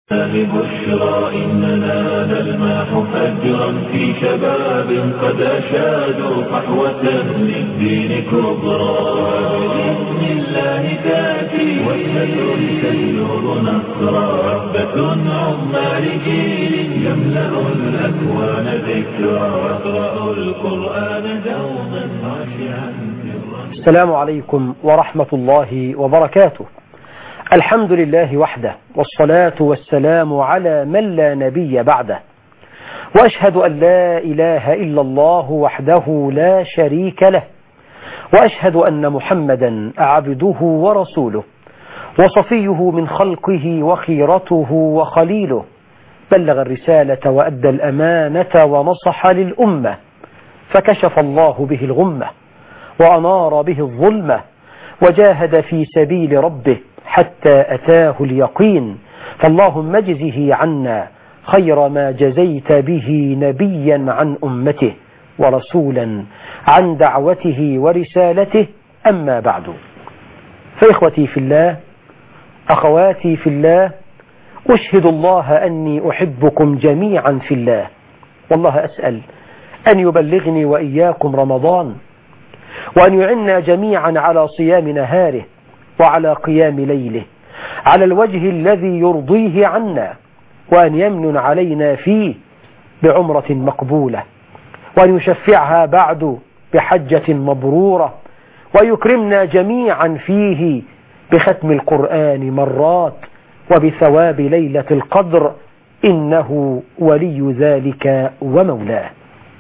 بشرى إننا نلمح فجرا في شباب قد أشادوا صحوة للدين كبرى بإذن الله تأتي وحدة تجلب نصرا وحدة عظمى لجيل يملأ الأكوان ذكرا واقرأوا القرآن دوما خاشعا. السلام عليكم ورحمة الله وبركاته. الحمد لله وحده، والصلاة والسلام على من لا نبي بعده، وأشهد أن لا إله إلا الله وحده لا شريك له، وأشهد أن محمدا عبده ورسوله وصفيه من خلقه وخيرته وخليله، بلغ الرسالة وأدى الأمانة ونصح للأمة، فكشف الله به الغمة وأنار به الظلمة، وجاهد في سبيل ربه حتى أتاه اليقين. فاللهم اجزه عنا خير ما جزيت به نبيا عن أمته ورسولا عن دعوته ورسالته. أما بعد، فإخوتي في الله، أخواتي في الله، أشهد الله أني أحبكم جميعا في الله، والله أسأل أن يبلغني وإياكم رمضان، وأن يعنا جميعا على صيام نهاره وعلى قيام ليله على الوجه الذي يرضيه عنا، وأن يمن علينا فيه بعمرة مقبولة، وأن يشفعها بعد بحجة مبرورة، ويكرمنا جميعا فيه بختم القرآن مرات وبثواب ليلة القدر، إنه ولي ذلك ومولاه.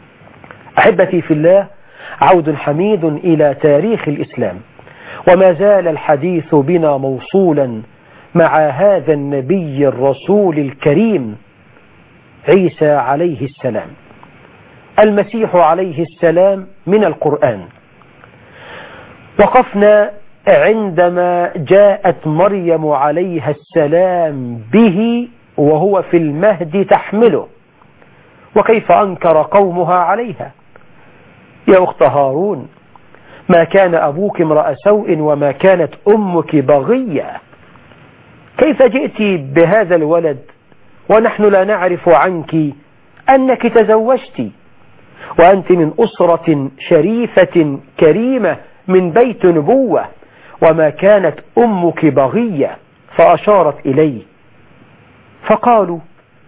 أحبتي في الله، عود حميد إلى تاريخ الإسلام، وما زال الحديث بنا موصولا مع هذا النبي الرسول الكريم عيسى عليه السلام، المسيح عليه السلام من القرآن. وقفنا عندما جاءت مريم عليها السلام به وهو في المهد تحمله، وكيف أنكر قومها عليها. يا أخت هارون، ما كان أبوك امرأ سوء وما كانت أمك بغية، كيف جئت بهذا الولد ونحن لا نعرف عنك أنك تزوجت، وأنت من أسرة شريفة كريمة من بيت نبوة، وما كانت أمك بغية. فأشارت إليه، فقالوا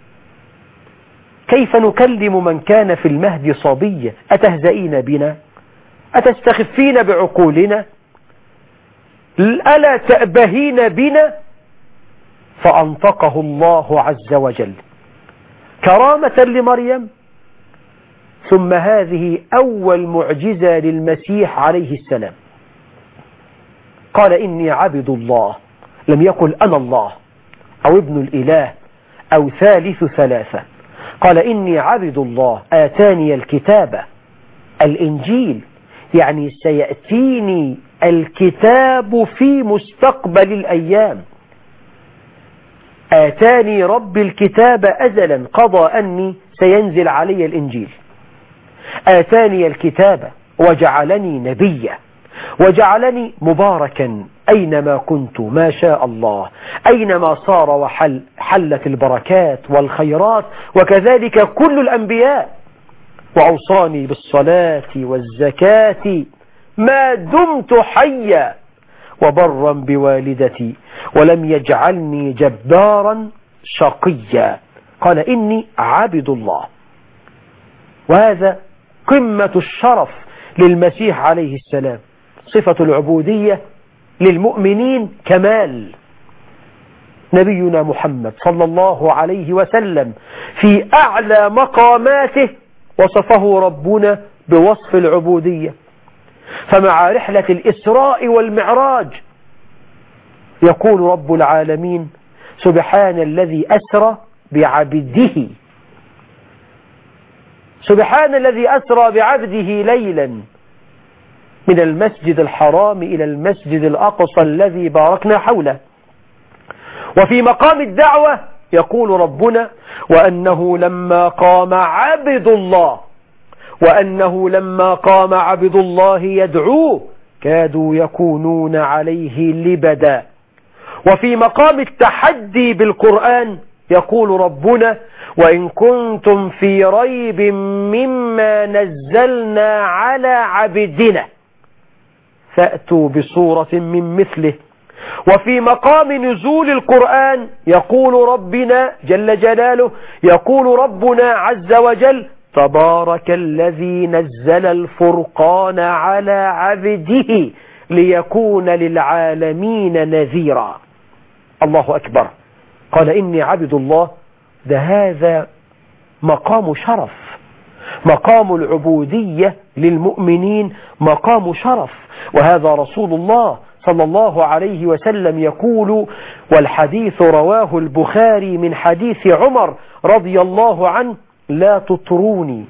كيف نكلم من كان في المهد صبيا، أتهزئين بنا، أتستخفين بعقولنا، ألا تأبهين بنا؟ فأنطقه الله عز وجل كرامة لمريم. ثم هذه أول معجزة للمسيح عليه السلام، قال إني عبد الله، لم يقل أنا الله أو ابن الإله أو ثالث ثلاثة، قال إني عبد الله آتاني الكتاب الإنجيل، يعني سيأتيني الكتاب في مستقبل الأيام. آتاني ربي الكتاب أزلا، قضى أني سينزل علي الإنجيل. آتاني الكتاب وجعلني نبيا وجعلني مباركا أينما كنت ما شاء الله، أينما صار وحلت البركات والخيرات، وكذلك كل الأنبياء. وأوصاني بالصلاة والزكاة ما دمت حيا وبرا بوالدتي ولم يجعلني جبارا شقيا. قال إني عبد الله. وهذا قمة الشرف للمسيح عليه السلام، صفة العبودية للمؤمنين كمال. نبينا محمد صلى الله عليه وسلم في أعلى مقاماته وصفه ربنا بوصف العبودية. فمع رحلة الإسراء والمعراج يقول رب العالمين سبحان الذي أسرى بعبده، سبحان الذي أسرى بعبده ليلا من المسجد الحرام إلى المسجد الأقصى الذي باركنا حوله. وفي مقام الدعوة يقول ربنا وأنه لما قام عبد الله يدعوه كادوا يكونون عليه لبدا. وفي مقام التحدي بالقرآن يقول ربنا وإن كنتم في ريب مما نزلنا على عبدنا فأتوا بصورة من مثله. وفي مقام نزول القرآن يقول ربنا جل جلاله يقول ربنا عز وجل تبارك الذي نزل الفرقان على عبده ليكون للعالمين نذيرا. الله أكبر. قال إني عبد الله. ده هذا مقام شرف، مقام العبودية للمؤمنين مقام شرف. وهذا رسول الله صلى الله عليه وسلم يقول، والحديث رواه البخاري من حديث عمر رضي الله عنه لا تطروني.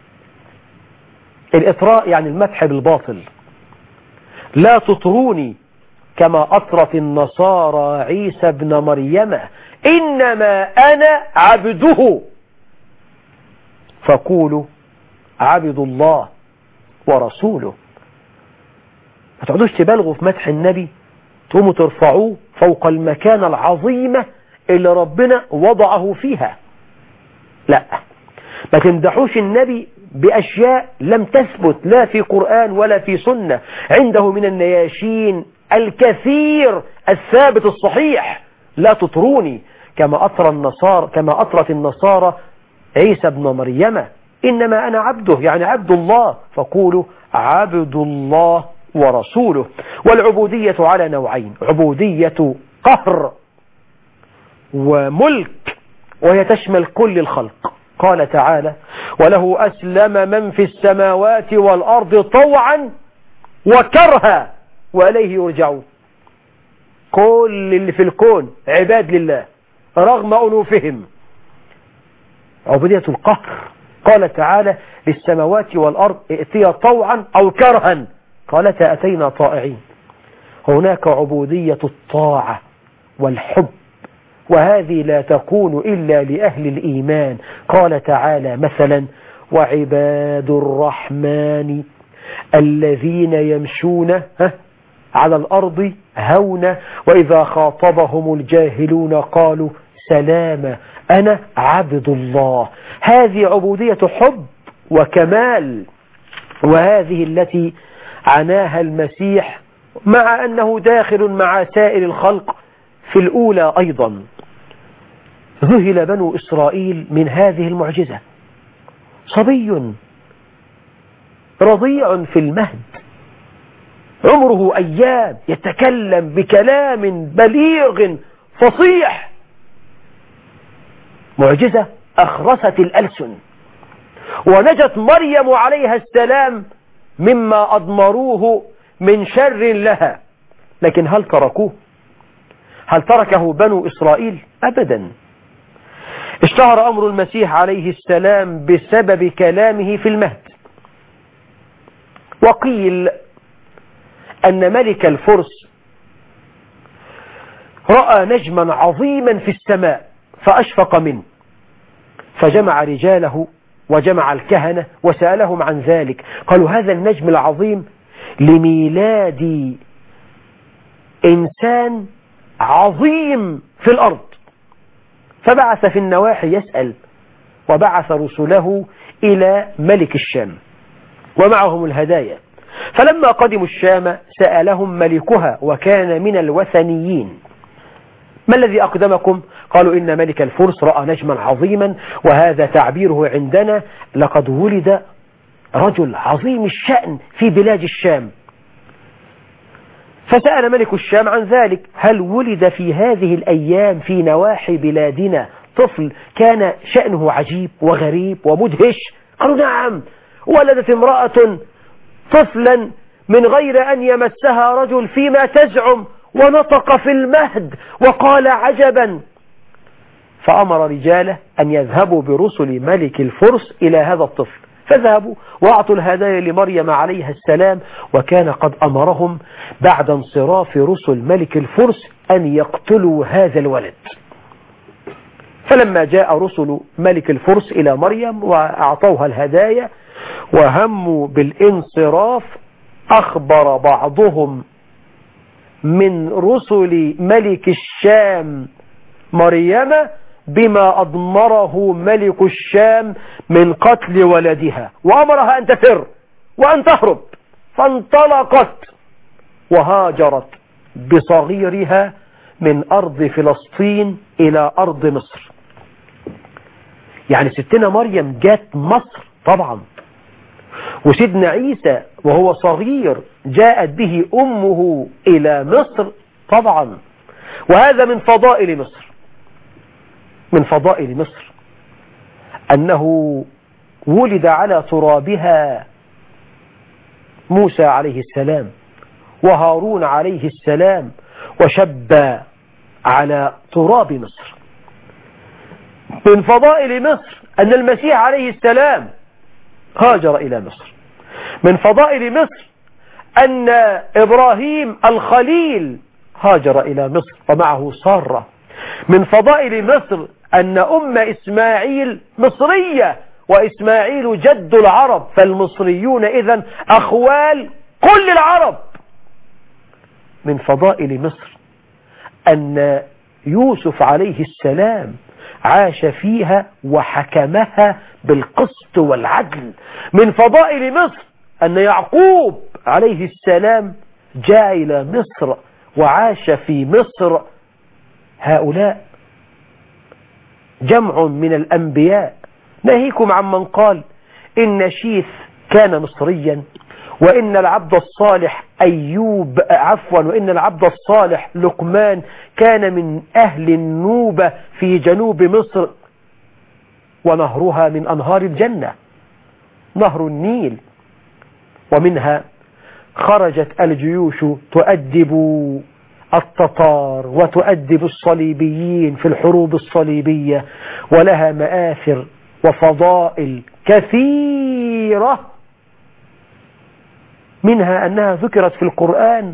الإطراء يعني المدح بالباطل. لا تطروني كما أطرت النصارى عيسى ابن مريم إنما أنا عبده فقولوا عبد الله ورسوله. ما تقعدوش تبالغوا في مدح النبي تقوموا ترفعوه فوق المكانة العظيمة اللي ربنا وضعه فيها. لا، ما تمدحوش النبي بأشياء لم تثبت لا في قرآن ولا في سنة. عنده من النياشين الكثير الثابت الصحيح. لا تطروني كما أطرت النصارى عيسى ابن مريم إنما أنا عبده يعني عبد الله فقولوا عبد الله ورسوله. والعبودية على نوعين، عبودية قهر وملك وهي تشمل كل الخلق. قال تعالى وله أسلم من في السماوات والأرض طوعا وكرها وإليه يرجعون. كل اللي في الكون عباد لله رغم أنوفهم. عبودية القهر. قال تعالى للسماوات والأرض ائتيا طوعا أو كرها قالتا أتينا طائعين. هناك عبودية الطاعة والحب وهذه لا تكون إلا لأهل الإيمان. قال تعالى مثلا وعباد الرحمن الذين يمشون على الأرض هونا وإذا خاطبهم الجاهلون قالوا سلاما أنا عبد الله. هذه عبودية حب وكمال وهذه التي عناها المسيح مع أنه داخل مع سائر الخلق في الأولى أيضا. ذهل بنو إسرائيل من هذه المعجزة. صبي رضيع في المهد عمره أيام يتكلم بكلام بليغ فصيح. معجزة أخرست الألسن. ونجت مريم عليها السلام مما أضمروه من شر لها. لكن هل تركوه؟ هل تركه بنو إسرائيل؟ أبدا. اشتهر أمر المسيح عليه السلام بسبب كلامه في المهد. وقيل أن ملك الفرس رأى نجما عظيما في السماء فأشفق منه فجمع رجاله وجمع الكهنة وسألهم عن ذلك. قالوا هذا النجم العظيم لميلاد إنسان عظيم في الأرض. فبعث في النواحي يسأل وبعث رسله إلى ملك الشام ومعهم الهدايا. فلما قدموا الشام سألهم ملكها وكان من الوثنيين ما الذي أقدمكم؟ قالوا إن ملك الفرس رأى نجما عظيما وهذا تعبيره عندنا لقد ولد رجل عظيم الشأن في بلاد الشام. فسأل ملك الشام عن ذلك هل ولد في هذه الأيام في نواحي بلادنا طفل كان شأنه عجيب وغريب ومدهش؟ قالوا نعم، ولدت امرأة طفلا من غير أن يمسها رجل فيما تزعم ونطق في المهد وقال عجبا. فأمر رجاله أن يذهبوا برسل ملك الفرس إلى هذا الطفل. فذهبوا وأعطوا الهدايا لمريم عليها السلام وكان قد أمرهم بعد انصراف رسل ملك الفرس أن يقتلوا هذا الولد. فلما جاء رسل ملك الفرس إلى مريم وأعطوها الهدايا وهموا بالانصراف أخبر بعضهم من رسل ملك الشام مريم بما أضمره ملك الشام من قتل ولدها، وأمرها أن تفر وأن تهرب، فانطلقت وهاجرت بصغيرها من أرض فلسطين إلى أرض مصر. يعني ستنا مريم جات مصر طبعا، وسيدنا عيسى وهو صغير جاءت به أمه إلى مصر طبعا. وهذا من فضائل مصر، من فضائل مصر أنه ولد على ترابها موسى عليه السلام وهارون عليه السلام، وشب على تراب مصر. من فضائل مصر أن المسيح عليه السلام هاجر إلى مصر. من فضائل مصر أن إبراهيم الخليل هاجر إلى مصر ومعه سارة. من فضائل مصر أن أم إسماعيل مصرية، وإسماعيل جد العرب، فالمصريون إذن أخوال كل العرب. من فضائل مصر أن يوسف عليه السلام عاش فيها وحكمها بالقسط والعدل. من فضائل مصر أن يعقوب عليه السلام جاء إلى مصر وعاش في مصر. هؤلاء جمع من الأنبياء، ناهيكم عمن قال إن شيث كان مصريا، وإن العبد الصالح وإن العبد الصالح لقمان كان من أهل النوبة في جنوب مصر، ونهرها من أنهار الجنة، نهر النيل، ومنها خرجت الجيوش تؤدب التتار وتؤدب الصليبيين في الحروب الصليبية، ولها مآثر وفضائل كثيرة، منها أنها ذكرت في القرآن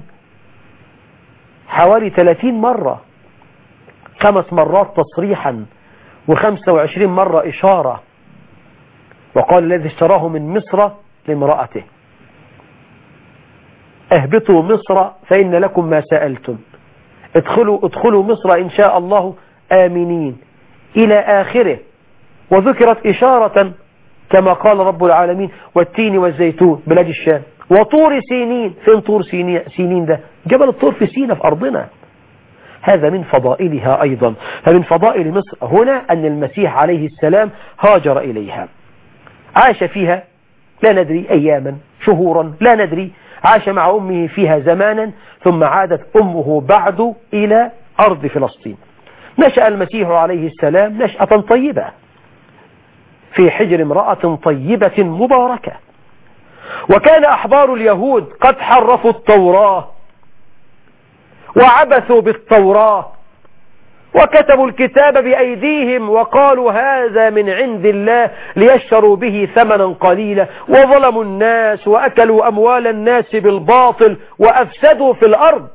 حوالي 30 مرة، 5 مرات تصريحا و25 مرة إشارة. وقال الذي اشتراه من مصر لامرأته اهبطوا مصر فإن لكم ما سألتم، ادخلوا مصر إن شاء الله آمنين إلى آخره. وذكرت إشارة كما قال رب العالمين والتين والزيتون بلاد الشام وطور سينين. فين طور سينين ده؟ جبل الطور في سينا في أرضنا. هذا من فضائلها أيضا. فمن فضائل مصر هنا أن المسيح عليه السلام هاجر إليها، عاش فيها لا ندري أياما شهورا لا ندري، عاش مع أمه فيها زمانا، ثم عادت أمه بعد إلى أرض فلسطين. نشأ المسيح عليه السلام نشأة طيبة في حجر امرأة طيبة مباركة. وكان أحبار اليهود قد حرفوا التوراة وعبثوا بالتوراة وكتبوا الكتاب بأيديهم وقالوا هذا من عند الله ليشتروا به ثمنا قليلا، وظلموا الناس وأكلوا أموال الناس بالباطل وأفسدوا في الأرض.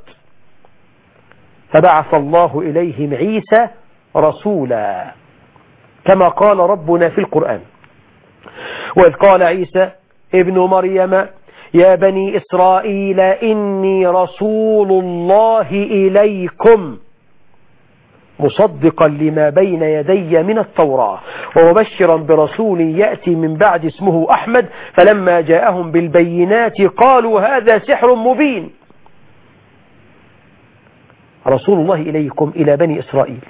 فبعث الله إليهم عيسى رسولا كما قال ربنا في القرآن: وإذ قال عيسى ابن مريم يا بني إسرائيل إني رسول الله إليكم مصدقا لما بين يدي من التوراة ومبشرا برسول يأتي من بعد اسمه أحمد. فلما جاءهم بالبينات قالوا هذا سحر مبين. رسول الله إليكم إلى بني إسرائيل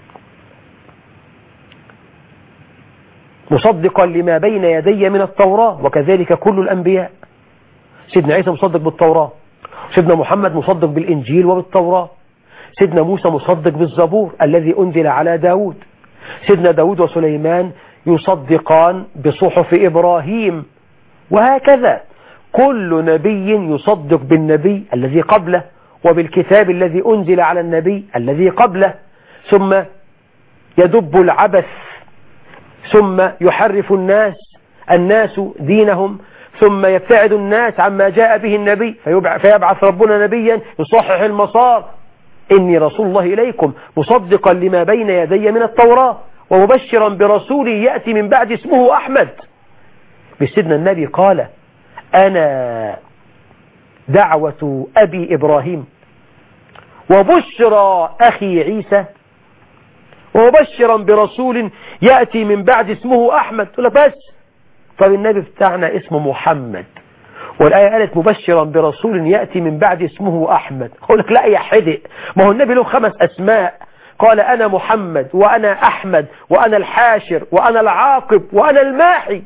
مصدقا لما بين يدي من التوراة، وكذلك كل الأنبياء. سيدنا عيسى مصدق بالتوراة، سيدنا محمد مصدق بالإنجيل وبالتوراة، سيدنا موسى مصدق بالزبور الذي أنزل على داود، سيدنا داود وسليمان يصدقان بصحف إبراهيم، وهكذا كل نبي يصدق بالنبي الذي قبله وبالكتاب الذي أنزل على النبي الذي قبله. ثم يدب العبث، ثم يحرف الناس دينهم، ثم يبتعد الناس عما جاء به النبي، فيبعث ربنا نبيا يصحح المسار. إني رسول الله إليكم مصدقا لما بين يدي من التوراة ومبشرا برسول يأتي من بعد اسمه أحمد. بسيدنا النبي قال أنا دعوة أبي إبراهيم وبشرى أخي عيسى ومبشرا برسول يأتي من بعد اسمه أحمد. تقول لك بس طب النبي بتاعنا اسمه محمد والآية قالت مبشرا برسول يأتي من بعد اسمه أحمد. أقول لك لا يا حدق، ما هو النبي له 5 أسماء، قال أنا محمد وأنا أحمد وأنا الحاشر وأنا العاقب وأنا الماحي.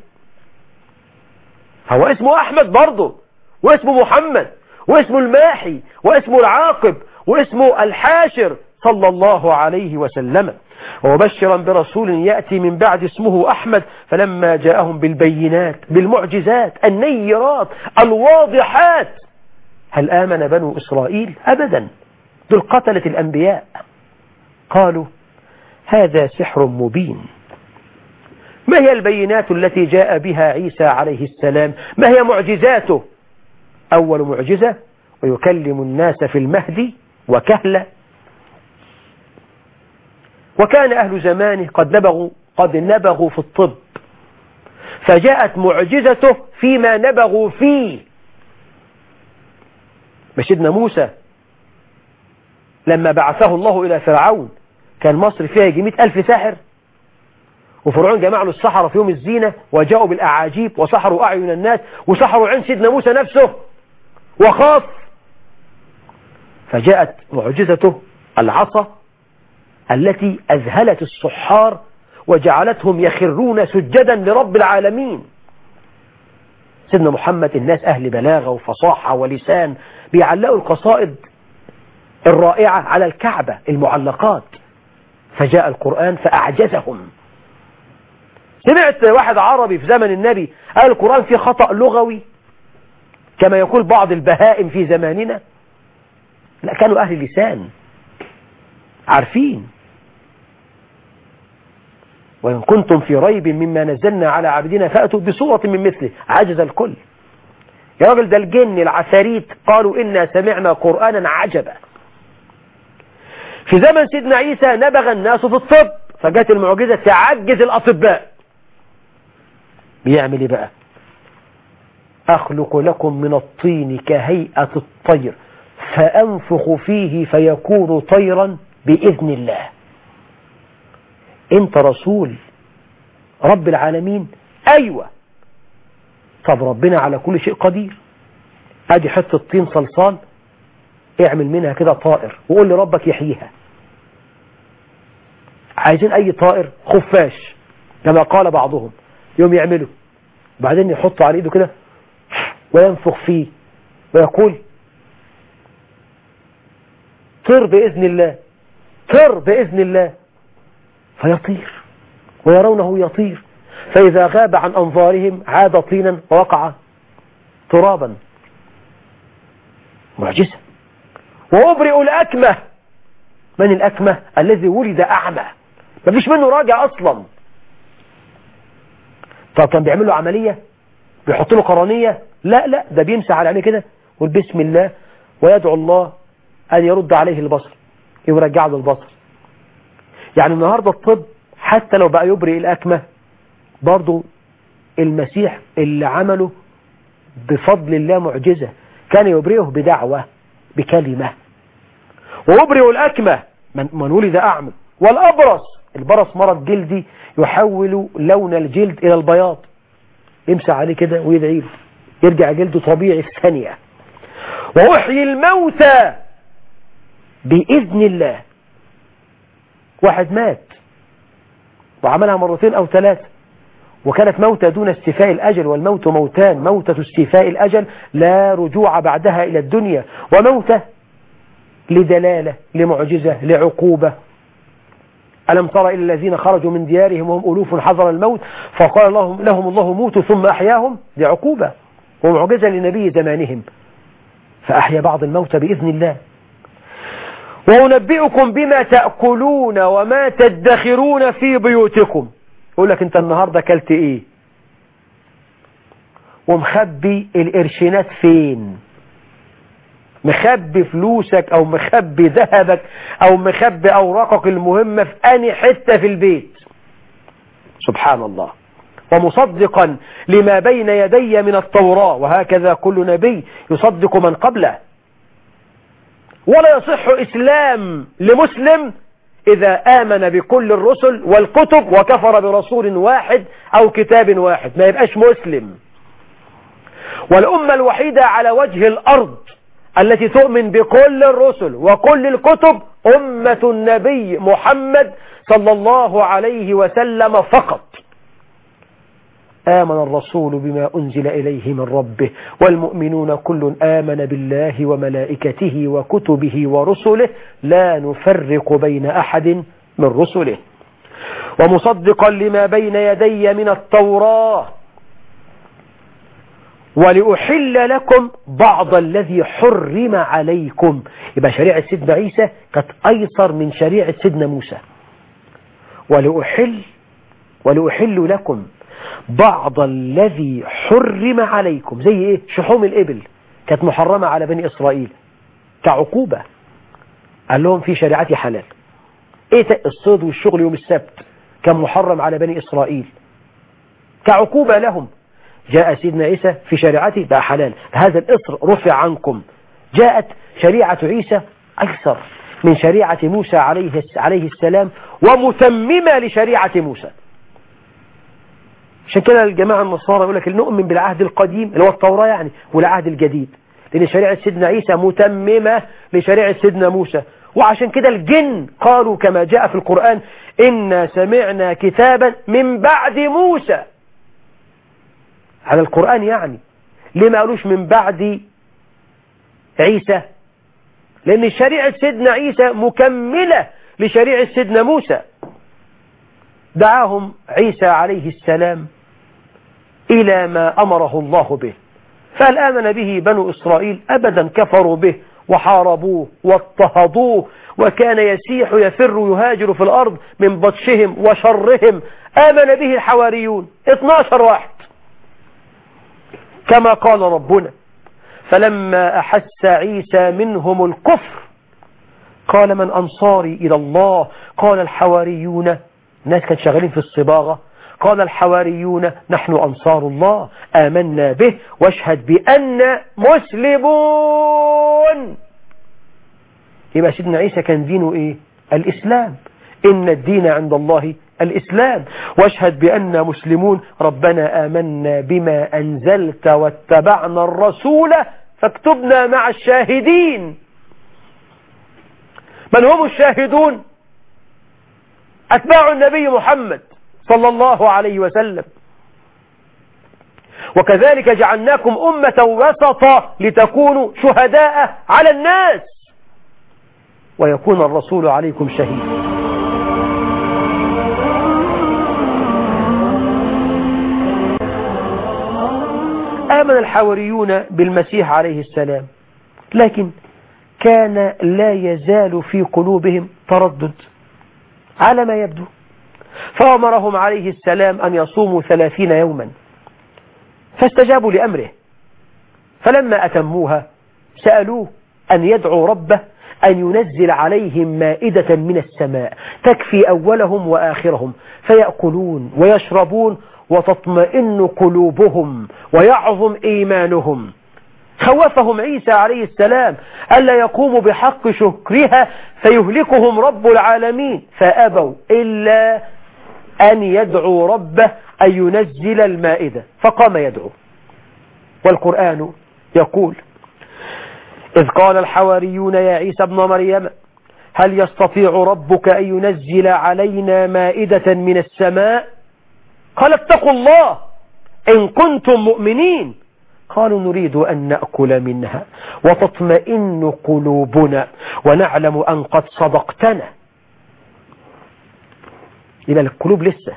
هو اسمه أحمد برضه، واسمه محمد، واسمه الماحي، واسمه العاقب، واسمه الحاشر صلى الله عليه وسلم. وبشرا برسول يأتي من بعد اسمه أحمد فلما جاءهم بالبينات بالمعجزات النيرات الواضحات هل آمن بنو إسرائيل؟ أبدا، دول قتلة الأنبياء. قالوا هذا سحر مبين. ما هي البينات التي جاء بها عيسى عليه السلام؟ ما هي معجزاته؟ أول معجزة ويكلم الناس في المهد وكهلا. وكان أهل زمانه قد نبغوا في الطب، فجاءت معجزته فيما نبغوا فيه. سيدنا موسى لما بعثه الله إلى فرعون كان مصر فيها يجي 100,000 ساحر، وفرعون جمع له السحرة في يوم الزينة وجاءوا بالأعاجيب وسحروا أعين الناس وسحروا عين سيدنا موسى نفسه وخاف. فجاءت معجزته العصا التي أذهلت السحار وجعلتهم يخرون سجدا لرب العالمين. سيدنا محمد الناس أهل بلاغة وفصاحة ولسان بيعلقوا القصائد الرائعة على الكعبة المعلقات، فجاء القرآن فأعجزهم. سمعت واحد عربي في زمن النبي قال القرآن فيه خطأ لغوي كما يقول بعض البهائم في زماننا. لا، كانوا أهل لسان عارفين. وإن كنتم في ريب مما نزلنا على عبدنا فأتوا بصورة من مثله. عجز الكل. يا راجل ده الجن العفاريت قالوا إنا سمعنا قرآنا عجبا. في زمن سيدنا عيسى نبغ الناس في الطب، فجاءت المعجزة تعجز الأطباء. بيعمل إيه بقى؟ أخلق لكم من الطين كهيئة الطير فأنفخ فيه فيكون طيرا بإذن الله. أنت رسول رب العالمين؟ أيوة. طب ربنا على كل شيء قدير. أدي حتة طين صلصال، اعمل منها كده طائر وقول لربك يحييها. عايزين أي طائر خفاش كما قال بعضهم، يوم يعمله بعدين يحط على إيده كده وينفخ فيه ويقول طر بإذن الله، طر بإذن الله، فيطير ويرونه يطير، فإذا غاب عن أنظارهم عاد طينا ووقع ترابا. معجزة. وأبرئ الأكمة. من الأكمة؟ الذي ولد أعمى ما فيش منه راجع أصلا. طب كان بيعمل له عملية بيحط له قرنية؟ لا، ده بيمسح على عينيه كده ويقول بسم الله ويدعو الله أن يرد عليه البصر يرجع له البصر. يعني النهاردة الطب حتى لو بقى يبرئ الأكمة برضو المسيح اللي عمله بفضل الله معجزة، كان يبرئه بدعوة بكلمة. ويبرئ الأكمة من ولد أعمى. والأبرص، البرص مرض جلدي يحول لون الجلد إلى البياض، يمسح عليه كده ويدعي له يرجع جلده طبيعي في ثانية. وأحيي الموتى بإذن الله. واحد مات وعملها 2 أو 3 وكانت موتة دون استيفاء الأجل، والموت موتان: موتة استيفاء الأجل لا رجوع بعدها إلى الدنيا، وموتة لدلالة لمعجزة لعقوبة. ألم تر إلى الذين خرجوا من ديارهم وهم ألوف حذر الموت فقال لهم الله موتوا ثم أحياهم. دي عقوبة ومعجزة لنبي زمانهم، فأحيا بعض الموتى بإذن الله. وأنبئكم بما تأكلون وما تدخرون في بيوتكم. يقول لك أنت النهاردة كلت إيه؟ ومخبي القرشينات فين؟ مخبي فلوسك أو مخبي ذهبك أو مخبي أوراقك المهمة في أي حتة في البيت. سبحان الله. ومصدقا لما بين يدي من التوراة، وهكذا كل نبي يصدق من قبله. ولا يصح إسلام لمسلم إذا آمن بكل الرسل والكتب وكفر برسول واحد أو كتاب واحد، ما يبقاش مسلم. والأمة الوحيدة على وجه الأرض التي تؤمن بكل الرسل وكل الكتب أمة النبي محمد صلى الله عليه وسلم فقط. آمن الرسول بما أنزل إليه من ربه والمؤمنون كل آمن بالله وملائكته وكتبه ورسله لا نفرق بين أحد من رسله ومصدقا لما بين يدي من التوراة ولأحل لكم بعض الذي حرم عليكم. يبقى شريعة سيدنا عيسى كانت أيسر من شريعة سيدنا موسى. ولأحل لكم بعض الذي حرم عليكم، زي ايه؟ شحوم الإبل كانت محرمة على بني إسرائيل كعقوبة، قال لهم في شريعتي حلال. ايه الصيد والشغل يوم السبت كان محرم على بني إسرائيل كعقوبة لهم. جاء سيدنا عيسى في شريعته بقى حلال، هذا الإصر رفع عنكم. جاءت شريعة عيسى أكثر من شريعة موسى عليه السلام ومتممة لشريعة موسى. عشان كده الجماعة النصارى يقول لك نؤمن بالعهد القديم اللي هو التوراة يعني والعهد الجديد، لأن شريعة سيدنا عيسى متممة لشريعة سيدنا موسى. وعشان كده الجن قالوا كما جاء في القرآن إنا سمعنا كتابا من بعد موسى، على القرآن يعني. ليه ما قالوش من بعد عيسى؟ لأن شريعة سيدنا عيسى مكملة لشريعة سيدنا موسى. دعاهم عيسى عليه السلام إلى ما أمره الله به، فهل آمن به بنو إسرائيل؟ أبدا، كفروا به وحاربوه واضطهدوه، وكان يسيح يفر يهاجر في الأرض من بطشهم وشرهم. آمن به الحواريون 12 واحد كما قال ربنا فلما أحس عيسى منهم الكفر قال من أنصاري إلى الله؟ قال الحواريون، الناس كانت شغالين في الصباغة، قال الحواريون نحن أنصار الله آمنا به واشهد بأن مسلمون. يبقى سيدنا عيسى كان دينه إيه؟ الإسلام. إن الدين عند الله الإسلام واشهد بأن مسلمون. ربنا آمنا بما أنزلت واتبعنا الرسول فاكتبنا مع الشاهدين. من هم الشاهدون؟ أتباع النبي محمد صلى الله عليه وسلم. وكذلك جعلناكم أمة وسطا لتكونوا شهداء على الناس ويكون الرسول عليكم شهيدا. آمن الحواريون بالمسيح عليه السلام، لكن كان لا يزال في قلوبهم تردد على ما يبدو، فأمرهم عليه السلام أن يصوموا 30 يوما، فاستجابوا لأمره. فلما أتموها سألوه أن يدعو ربه أن ينزل عليهم مائدة من السماء تكفي أولهم وآخرهم فيأكلون ويشربون وتطمئن قلوبهم ويعظم إيمانهم. خوفهم عيسى عليه السلام ألا يقوموا بحق شكرها فيهلكهم رب العالمين، فأبوا إلا أن يدعوا ربه أن ينزل المائدة، فقام يدعو. والقرآن يقول إذ قال الحواريون يا عيسى ابن مريم هل يستطيع ربك أن ينزل علينا مائدة من السماء؟ قال اتقوا الله إن كنتم مؤمنين. قالوا نريد أن نأكل منها وتطمئن قلوبنا ونعلم أن قد صدقتنا. إلى القلوب لسه،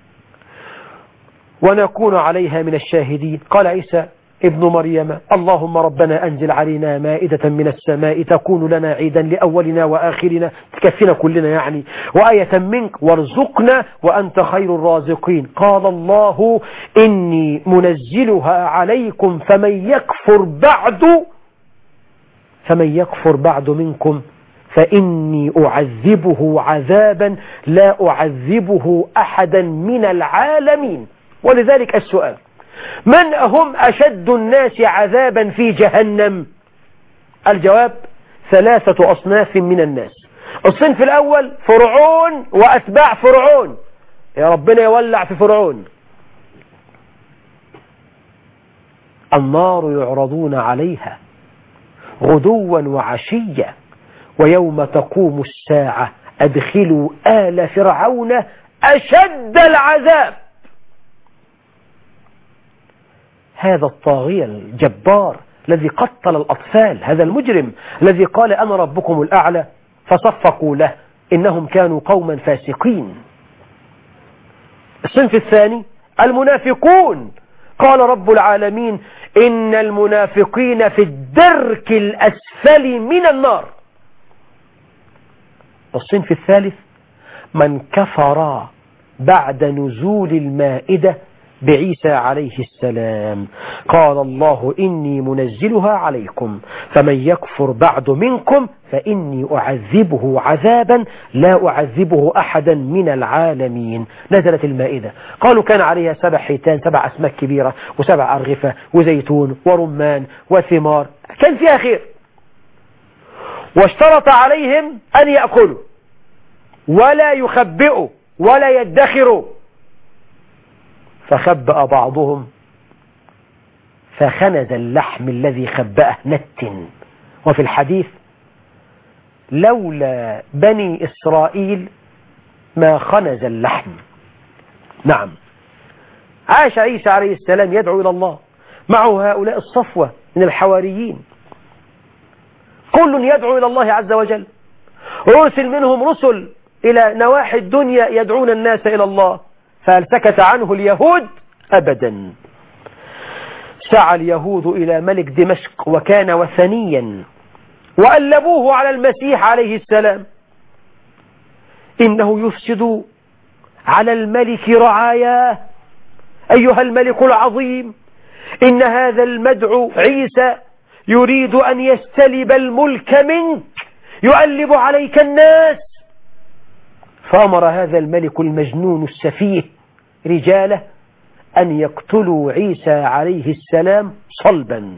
ونكون عليها من الشاهدين. قال عيسى ابن مريم اللهم ربنا أنزل علينا مائدة من السماء تكون لنا عيدا لأولنا وآخرنا، تكفينا كلنا يعني، وآية منك وارزقنا وأنت خير الرازقين. قال الله إني منزلها عليكم فمن يكفر بعد منكم فإني أعذبه عذابا لا أعذبه أحدا من العالمين. ولذلك السؤال من هم أشد الناس عذابا في جهنم؟ الجواب 3 أصناف من الناس. الصنف الأول فرعون وأتباع فرعون، يا ربنا يولع في فرعون. النار يعرضون عليها غدوا وعشيا ويوم تقوم الساعة أدخلوا آل فرعون أشد العذاب. هذا الطاغية الجبار الذي قتل الأطفال، هذا المجرم الذي قال أنا ربكم الأعلى فصفقوا له، إنهم كانوا قوما فاسقين. الصنف الثاني المنافقون، قال رب العالمين إن المنافقين في الدرك الأسفل من النار. الصنف الثالث من كفر بعد نزول المائدة بعيسى عليه السلام، قال الله إني منزلها عليكم فمن يكفر بعد منكم فإني أعذبه عذابا لا أعذبه أحدا من العالمين. نزلت المائدة، قالوا كان عليها 7 حيتان، 7 أسماك كبيرة و7 أرغفة وزيتون ورمان وثمار، كان فيها خير. واشترط عليهم أن يأكلوا ولا يخبئوا ولا يدخروا، فخبأ بعضهم فخنز اللحم الذي خبأه نتن. وفي الحديث لولا بني إسرائيل ما خنز اللحم. نعم، عاش عيسى عليه السلام يدعو إلى الله معه هؤلاء الصفوة من الحواريين، كل يدعو إلى الله عز وجل، أرسل منهم رسل إلى نواحي الدنيا يدعون الناس إلى الله، فهل سكت عنه اليهود؟ أبدا. سعى اليهود إلى ملك دمشق وكان وثنيا وألبوه على المسيح عليه السلام، إنه يفسد على الملك رعاياه، أيها الملك العظيم إن هذا المدعو عيسى يريد أن يستلب الملك منك، يؤلب عليك الناس. فأمر هذا الملك المجنون السفيه رجاله أن يقتلوا عيسى عليه السلام صلبا.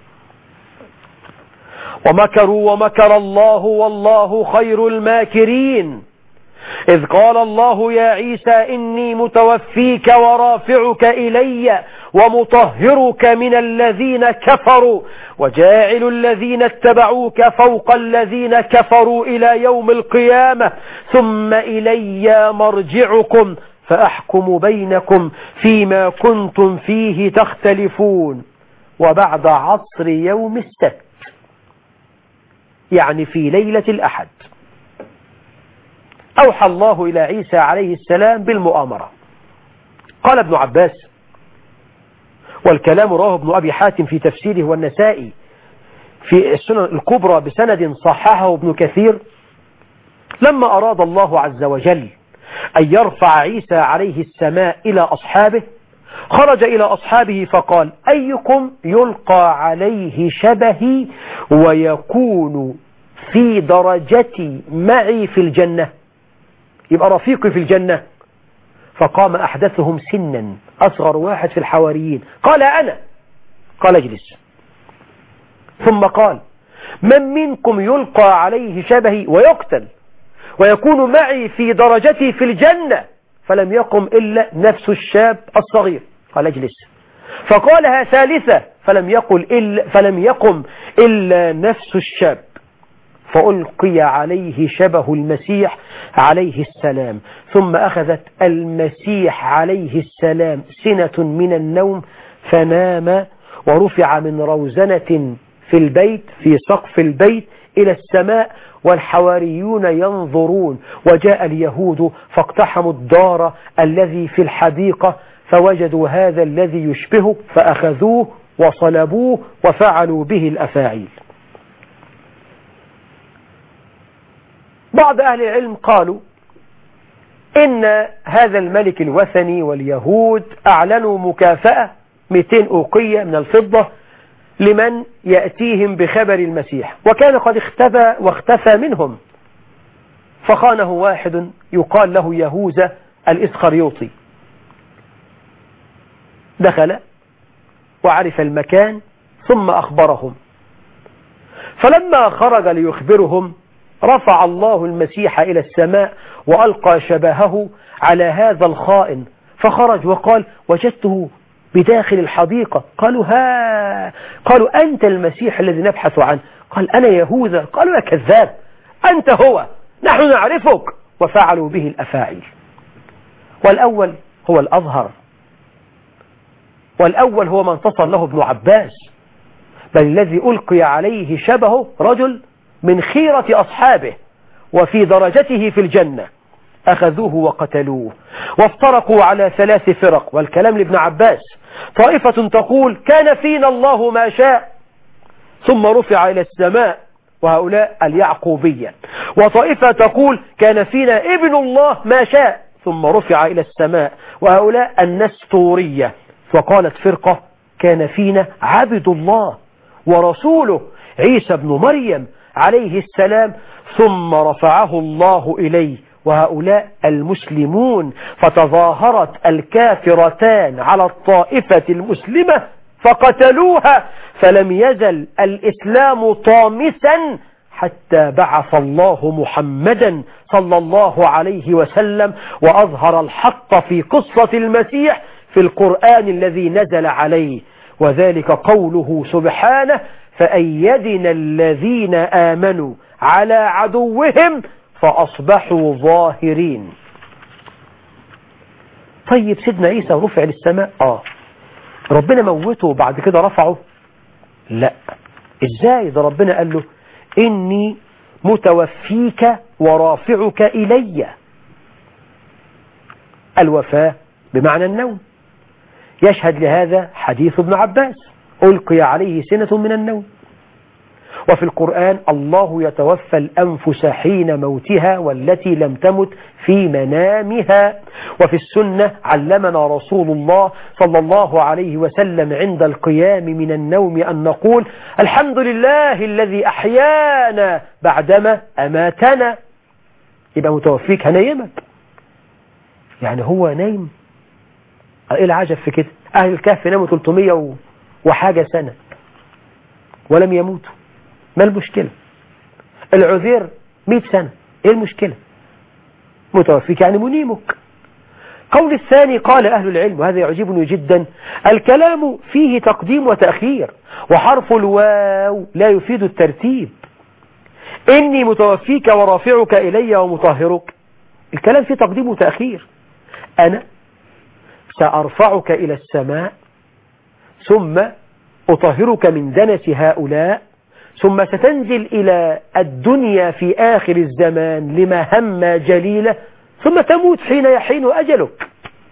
ومكروا ومكر الله والله خير الماكرين، إذ قال الله يا عيسى إني متوفيك ورافعك إلي ومطهرك من الذين كفروا وجاعل الذين اتبعوك فوق الذين كفروا إلى يوم القيامة ثم إلي مرجعكم فأحكم بينكم فيما كنتم فيه تختلفون. وبعد عصر يوم السبت، يعني في ليلة الأحد، أوحى الله إلى عيسى عليه السلام بالمؤامرة. قال ابن عباس، والكلام رواه ابن أبي حاتم في تفسيره والنسائي في السنن الكبرى بسند صححه ابن كثير، لما أراد الله عز وجل أن يرفع عيسى عليه السماء إلى أصحابه، خرج إلى أصحابه فقال أيكم يلقى عليه شبهي ويكون في درجتي معي في الجنة، يبقى رفيقي في الجنة. فقام أحدثهم سنا، أصغر واحد في الحواريين، قال أنا. قال اجلس. ثم قال من منكم يلقى عليه شبهي ويقتل ويكون معي في درجتي في الجنة؟ فلم يقم إلا نفس الشاب الصغير. قال اجلس. فقالها ثالثة فلم يقم إلا نفس الشاب، فألقي عليه شبه المسيح عليه السلام. ثم أخذت المسيح عليه السلام سنة من النوم فنام، ورفع من روزنة في البيت في سقف البيت إلى السماء والحواريون ينظرون. وجاء اليهود فاقتحموا الدار الذي في الحديقة فوجدوا هذا الذي يشبهه فأخذوه وصلبوه وفعلوا به الأفاعيل. بعض أهل العلم قالوا إن هذا الملك الوثني واليهود أعلنوا مكافأة 200 أوقية من الفضة لمن يأتيهم بخبر المسيح، وكان قد اختفى منهم، فخانه واحد يقال له يهوذا الإسخريوطي. دخل وعرف المكان ثم أخبرهم، فلما خرج ليخبرهم رفع الله المسيح إلى السماء وألقى شبهه على هذا الخائن، فخرج وقال وجدته بداخل الحديقة. قالوا أنت المسيح الذي نبحث عنه؟ قال أنا يهوذا. قالوا يا كذاب، أنت هو، نحن نعرفك. وفعلوا به الأفاعيل. والأول هو الأظهر، والأول هو من انتصر له ابن عباس، بل الذي ألقي عليه شبهه رجل من خيرة أصحابه وفي درجته في الجنة، أخذوه وقتلوه وافترقوا على 3 فرق. والكلام لابن عباس: طائفة تقول كان فينا الله ما شاء ثم رفع إلى السماء، وهؤلاء اليعقوبية. وطائفة تقول كان فينا ابن الله ما شاء ثم رفع إلى السماء، وهؤلاء النستورية. وقالت فرقة كان فينا عبد الله ورسوله عيسى بن مريم عليه السلام ثم رفعه الله إليه، وهؤلاء المسلمون. فتظاهرت الكافرتان على الطائفة المسلمة فقتلوها، فلم يزل الإسلام طامسا حتى بعث الله محمدا صلى الله عليه وسلم وأظهر الحق في قصة المسيح في القرآن الذي نزل عليه، وذلك قوله سبحانه: فأيدنا الذين آمنوا على عدوهم فأصبحوا ظاهرين. طيب سيدنا عيسى رفع للسماء، ربنا موته وبعد كده رفعه؟ لا. ازاي؟ ده ربنا قال له إني متوفيك ورافعك إلي. الوفاة بمعنى النوم. يشهد لهذا حديث ابن عباس: ألقي عليه سنة من النوم. وفي القرآن: الله يتوفى الأنفس حين موتها والتي لم تمت في منامها. وفي السنة علمنا رسول الله صلى الله عليه وسلم عند القيام من النوم أن نقول: الحمد لله الذي أحيانا بعدما أماتنا. يبقى متوفيك هنيمك، يعني هو نايم. ايه العجب في كده؟ أهل الكهف ناموا 300 وحاجة سنة ولم يموتوا، ما المشكلة؟ العذير 100 سنة، ايه المشكلة؟ متوفيك يعني منيمك. قول الثاني: قال أهل العلم، وهذا يعجبني جدا: الكلام فيه تقديم وتأخير، وحرف الواو لا يفيد الترتيب. إني متوفيك ورافعك إلي ومطهرك، الكلام فيه تقديم وتأخير. أنا سأرفعك إلى السماء ثم أطهرك من دنس هؤلاء، ثم ستنزل إلى الدنيا في آخر الزمان لمهمة جليلة، ثم تموت حين يحين أجلك.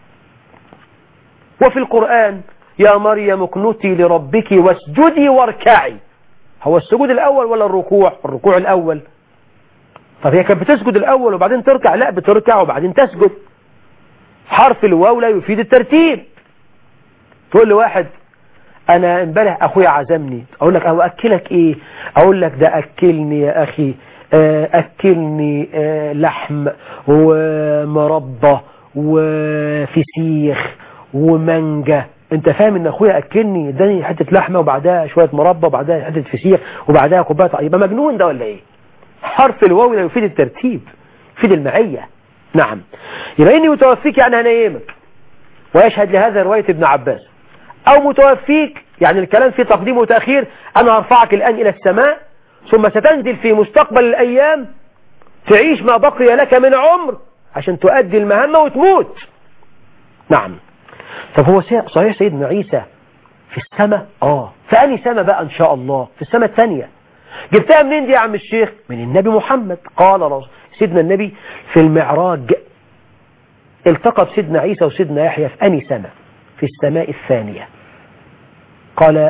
وفي القرآن: يا مريم اقنتي لربك واسجدي واركعي. هو السجود الأول ولا الركوع؟ الركوع الأول. طب هي كانت بتسجد الأول وبعدين تركع؟ لا، بتركع وبعدين تسجد. حرف الواو لا يفيد الترتيب. تقول لواحد: أنا امبارح أخويا عزمني، أقول لك: أكلك إيه؟ أقول لك: ده أكلني يا أخي، أكلني لحم ومربى وفسيخ ومانجا. أنت فاهم إن أخويا أكلني، اداني حتة لحمة وبعدها شوية مربى وبعدها حتة فسيخ وبعدها كوباية، يبقى مجنون ده ولا إيه؟ حرف الواو لا يفيد الترتيب، يفيد المعية. نعم، يبقى إني متوفيك يعني هنيمك، ويشهد لهذا رواية ابن عباس. أو متوفيك يعني الكلام فيه تقديم وتأخير، أنا هرفعك الآن إلى السماء ثم ستنزل في مستقبل الأيام تعيش ما بقي لك من عمر عشان تؤدي المهمة وتموت. نعم. طب هو صحيح سيدنا عيسى في السماء؟ فأني سماء بقى إن شاء الله؟ في السماء الثانية. جبتها منين دي يا عم الشيخ؟ من النبي محمد. قال سيدنا النبي في المعراج التقى بسيدنا عيسى وسيدنا يحيى في أني سماء؟ في السماء الثانية. قال: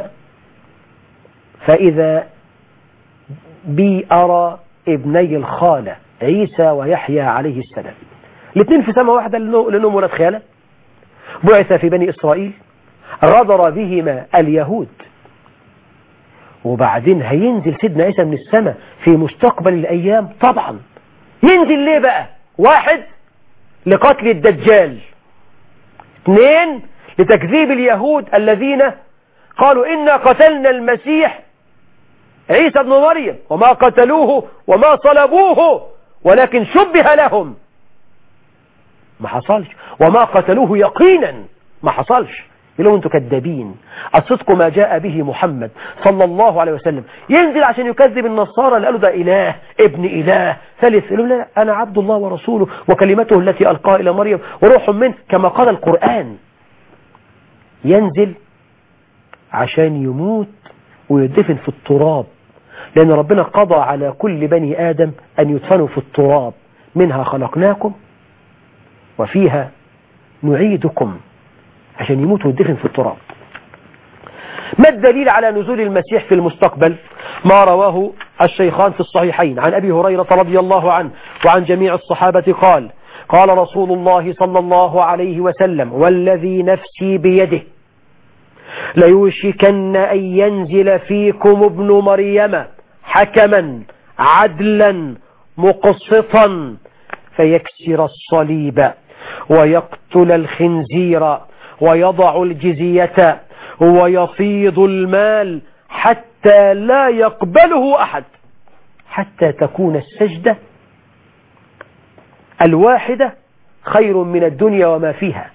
فإذا بي أرى ابني الخالة عيسى ويحيى عليه السلام، الاثنين في سماء واحدة لأنهم ولد خالة، بعث في بني إسرائيل، غدر بهما اليهود، وبعدين هينزل سيدنا عيسى من السماء في مستقبل الأيام. طبعا ينزل ليه بقى؟ 1 لقتل الدجال، 2 لتكذيب اليهود الذين قالوا إنا قتلنا المسيح عيسى ابن مريم وما قتلوه وما صلبوه ولكن شبه لهم. ما حصلش. وما قتلوه يقينا، ما حصلش. يقولوا انتوا كذابين، الصدق ما جاء به محمد صلى الله عليه وسلم. ينزل عشان يكذب النصارى اللي قالوا ده إله ابن إله ثالث، يقولوا لا أنا عبد الله ورسوله وكلمته التي ألقاها إلى مريم وروح منه كما قال القرآن. ينزل عشان يموت ويدفن في التراب، لأن ربنا قضى على كل بني آدم أن يدفنوا في التراب، منها خلقناكم وفيها نعيدكم، عشان يموت ويدفن في التراب. ما الدليل على نزول المسيح في المستقبل؟ ما رواه الشيخان في الصحيحين عن أبي هريرة رضي الله عنه وعن جميع الصحابة قال: قال رسول الله صلى الله عليه وسلم: والذي نفسي بيده ليوشكن أن ينزل فيكم ابن مريم حكما عدلا مقسطا فيكسر الصليب ويقتل الخنزير ويضع الجزية ويفيض المال حتى لا يقبله أحد، حتى تكون السجدة الواحدة خير من الدنيا وما فيها.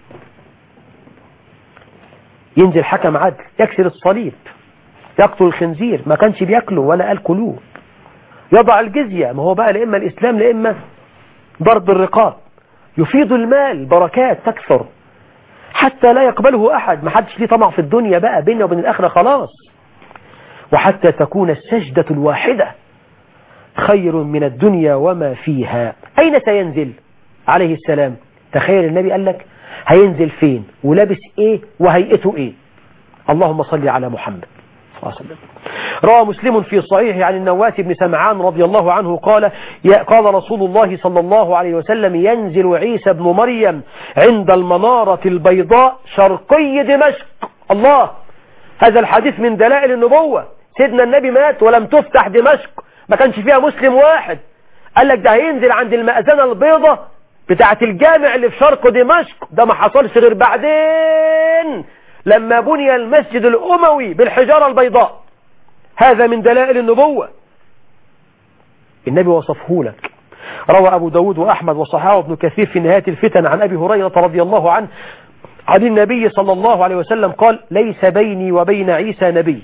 ينزل حكم عدل يكسر الصليب، يقتل الخنزير، ما كانش بيأكله ولا قال كلوه، يضع الجزية، ما هو بقى لإما الإسلام لإما ضرب الرقاب، يفيض المال، بركات تكثر حتى لا يقبله أحد، ما حدش ليه طمع في الدنيا بقى بينه وبين الآخرة خلاص، وحتى تكون السجدة الواحدة خير من الدنيا وما فيها. أين سينزل عليه السلام؟ تخيل النبي قال لك هينزل فين ولابس ايه وهيئته ايه. اللهم صل على محمد صلى الله عليه وسلم. روى مسلم في صحيحه عن النواس بن سمعان رضي الله عنه قال: قال رسول الله صلى الله عليه وسلم: ينزل عيسى بن مريم عند المنارة البيضاء شرقي دمشق. الله، هذا الحديث من دلائل النبوة. سيدنا النبي مات ولم تفتح دمشق، ما كانش فيها مسلم واحد. قال لك ده هينزل عند المأذنة البيضاء بتاعة الجامع اللي في شرق دمشق. ده ما حصلش غير بعدين لما بني المسجد الأموي بالحجارة البيضاء. هذا من دلائل النبوة، النبي وصفه لك. روى أبو داود وأحمد وصححه ابن كثير في نهاية الفتن عن أبي هريرة رضي الله عنه عن النبي صلى الله عليه وسلم قال: ليس بيني وبين عيسى نبي،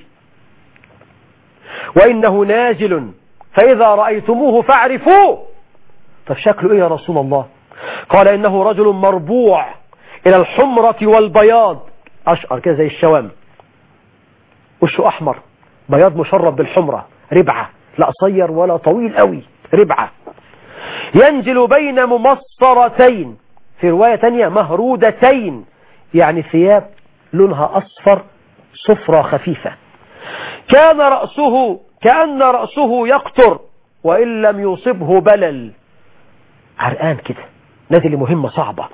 وإنه نازل فإذا رأيتموه فاعرفوه. طب شكله إيه يا رسول الله؟ قال: إنه رجل مربوع إلى الحمرة والبياض، أشقر كده زي الشوام، وشه أحمر، بياض مشرب بالحمرة، ربعة، لا قصير ولا طويل قوي، ربعة. ينزل بين ممصرتين، في رواية تانية مهرودتين، يعني ثياب لونها أصفر صفرة خفيفة. كأن رأسه يقطر وإن لم يصبه بلل، عرقان كده، نازل مهمة صعبة.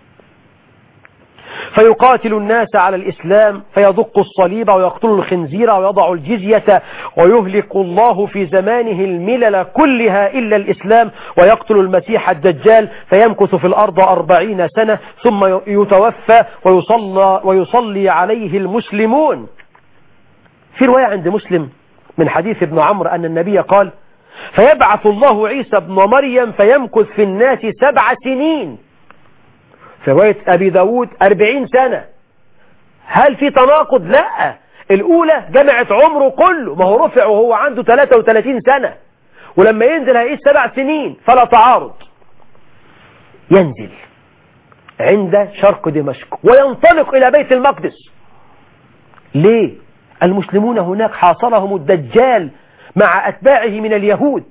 فيقاتل الناس على الإسلام، فيدق الصليب ويقتل الخنزير ويضع الجزية، ويهلك الله في زمانه الملل كلها إلا الإسلام، ويقتل المسيح الدجال فيمكث في الأرض 40 سنة ثم يتوفى ويصلي عليه المسلمون. في رواية عند مسلم من حديث ابن عمرو أن النبي قال: فيبعث الله عيسى ابن مريم فيمكث في الناس 7 سنين. في رواية أبي داود 40 سنة. هل في تناقض؟ لا، الأولى جمعت عمره كله، ما هو رفع وهو عنده 33 سنة، ولما ينزل هيقيس 7 سنين، فلا تعارض. ينزل عند شرق دمشق وينطلق إلى بيت المقدس. ليه؟ المسلمون هناك حاصرهم الدجال مع أتباعه من اليهود.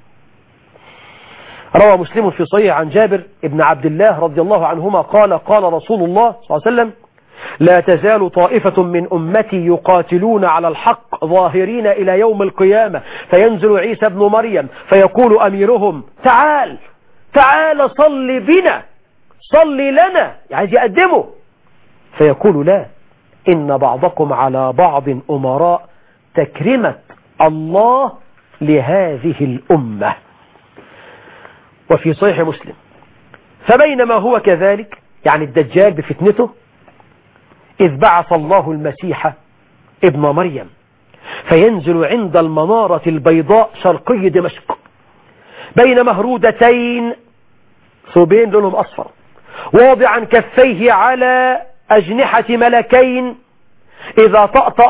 روى مسلم في صحيح عن جابر بن عبد الله رضي الله عنهما قال: قال رسول الله صلى الله عليه وسلم: لا تزال طائفة من أمتي يقاتلون على الحق ظاهرين إلى يوم القيامة، فينزل عيسى بن مريم فيقول أميرهم: تعال صل بنا، صل لنا، عايز يقدمه، فيقول: لا، إن بعضكم على بعض أمراء تكرمت الله لهذه الأمة. وفي صحيح مسلم: فبينما هو كذلك، يعني الدجال بفتنته، إذ بعث الله المسيح ابن مريم فينزل عند المنارة البيضاء شرقي دمشق بين مهرودتين ثوبين لونهم أصفر، واضعا كفيه على أجنحة ملكين، إذا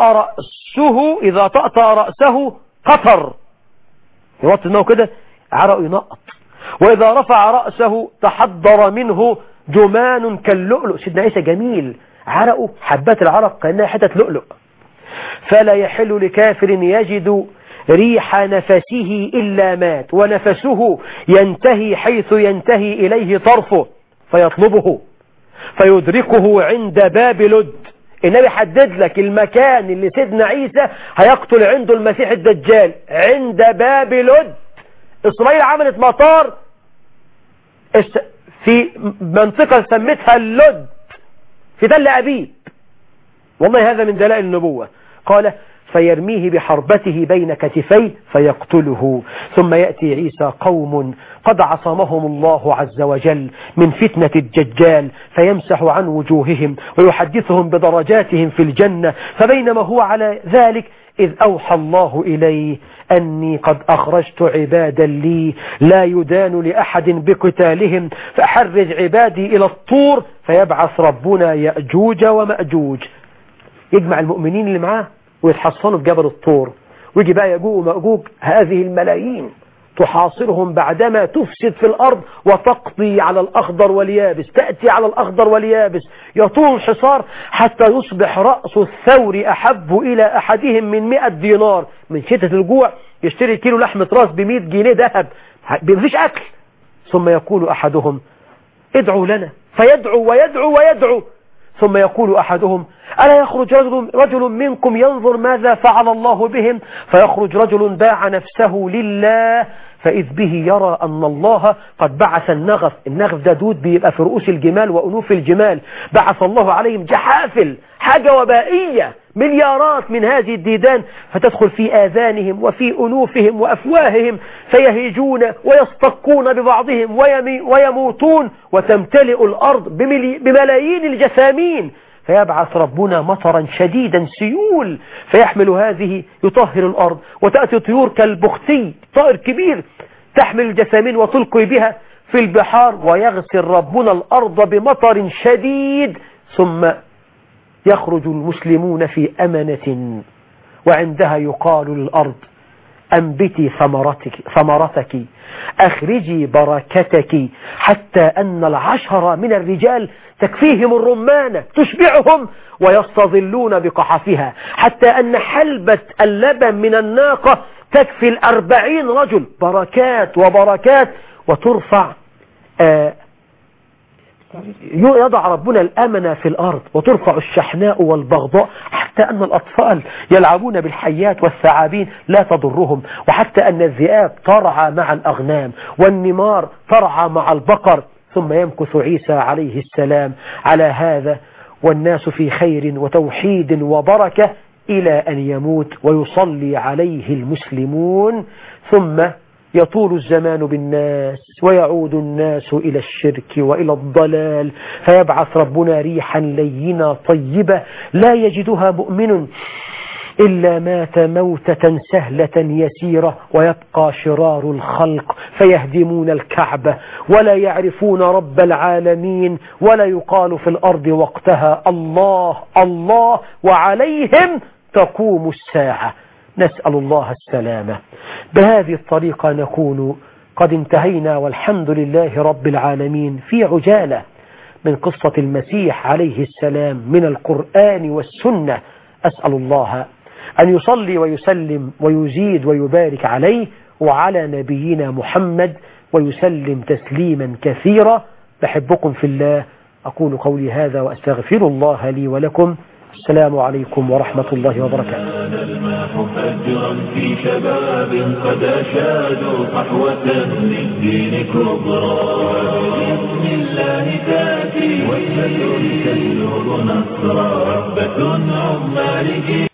طأطأ رأسه قطر، يوطي دماغه كده عرق ينقط، وإذا رفع رأسه تحضر منه جمان كاللؤلؤ. سيدنا عيسى جميل، عرقه حبات العرق كأنها حتة لؤلؤ. فلا يحل لكافر يجد ريح نفسه إلا مات، ونفسه ينتهي حيث ينتهي إليه طرفه، فيطلبه فيدركه عند باب لد. النبي حدد لك المكان اللي سيدنا عيسى هيقتل عنده المسيح الدجال، عند باب لد. إسرائيل عملت مطار في منطقة سمتها اللد في تل أبيب، والله هذا من دلائل النبوة. قال فيرميه بحربته بين كتفيه فيقتله، ثم يأتي عيسى قوم قد عصمهم الله عز وجل من فتنة الدجال، فيمسح عن وجوههم ويحدثهم بدرجاتهم في الجنة. فبينما هو على ذلك إذ أوحى الله إليه أني قد أخرجت عبادا لي لا يدان لأحد بقتالهم، فأحرج عبادي إلى الطور، فيبعث ربنا يأجوج ومأجوج. يجمع المؤمنين اللي معاه ويتحصنوا في جبل الطور، ويجي بقى يأجوج ومأجوج هذه الملايين تحاصرهم بعدما تفسد في الأرض وتقضي على الأخضر واليابس، تأتي على الأخضر واليابس، يطول الحصار حتى يصبح رأس الثور أحب إلى أحدهم من 100 دينار. من شدة الجوع يشتري كيلو لحمة راس ب100 جنيه ذهب، مفيش أكل. ثم يقول أحدهم ادعوا لنا، فيدعو ويدعو ويدعو. ثم يقول أحدهم ألا يخرج رجل منكم ينظر ماذا فعل الله بهم؟ فيخرج رجل باع نفسه لله، فإذ به يرى أن الله قد بعث النغف. النغف ده دود بيبقى في رؤوس الجمال وأنوف الجمال، بعث الله عليهم جحافل، حاجة وبائية، مليارات من هذه الديدان، فتدخل في آذانهم وفي أنوفهم وأفواههم، فيهيجون ويصطكون ببعضهم ويموتون، وتمتلئ الأرض بملايين الجثامين. فيبعث ربنا مطرا شديدا سيول، فيحمل هذه يطهر الأرض، وتأتي طيور كالبختي، طائر كبير، تحمل الجثامين وتلقي بها في البحار، ويغسل ربنا الأرض بمطر شديد. ثم يخرج المسلمون في أمنة، وعندها يقال للأرض أنبتي ثمرتك، أخرجي بركتك، حتى أن 10 من الرجال تكفيهم الرمانة تشبعهم ويستظلون بقحفها، حتى أن حلبة اللبن من الناقة تكفي 40 رجل. بركات وبركات. وترفع يضع ربنا الأمن في الأرض، وترفع الشحناء والبغضاء، حتى أن الأطفال يلعبون بالحيات والثعابين لا تضرهم، وحتى أن الذئاب ترعى مع الأغنام، والنمار ترعى مع البقر. ثم يمكث عيسى عليه السلام على هذا والناس في خير وتوحيد وبركة إلى أن يموت ويصلي عليه المسلمون. ثم يطول الزمان بالناس ويعود الناس إلى الشرك وإلى الضلال، فيبعث ربنا ريحا لينة طيبة لا يجدها مؤمن إلا مات موتة سهلة يسيرة، ويبقى شرار الخلق فيهدمون الكعبة ولا يعرفون رب العالمين، ولا يقال في الأرض وقتها الله الله، وعليهم تقوم الساعة. نسأل الله السلامة. بهذه الطريقة نكون قد انتهينا والحمد لله رب العالمين في عجالة من قصة المسيح عليه السلام من القرآن والسنة. أسأل الله أن يصلي ويسلم ويزيد ويبارك عليه وعلى نبينا محمد ويسلم تسليما كثيرا. بحبكم في الله، أقول قولي هذا وأستغفر الله لي ولكم. السلام عليكم ورحمة الله وبركاته. الماح فجرا في شباب قد أشادوا صحوة للدين كبرى، بإذن الله تأتي وثبة تبلغ نصرا، ربة عظمى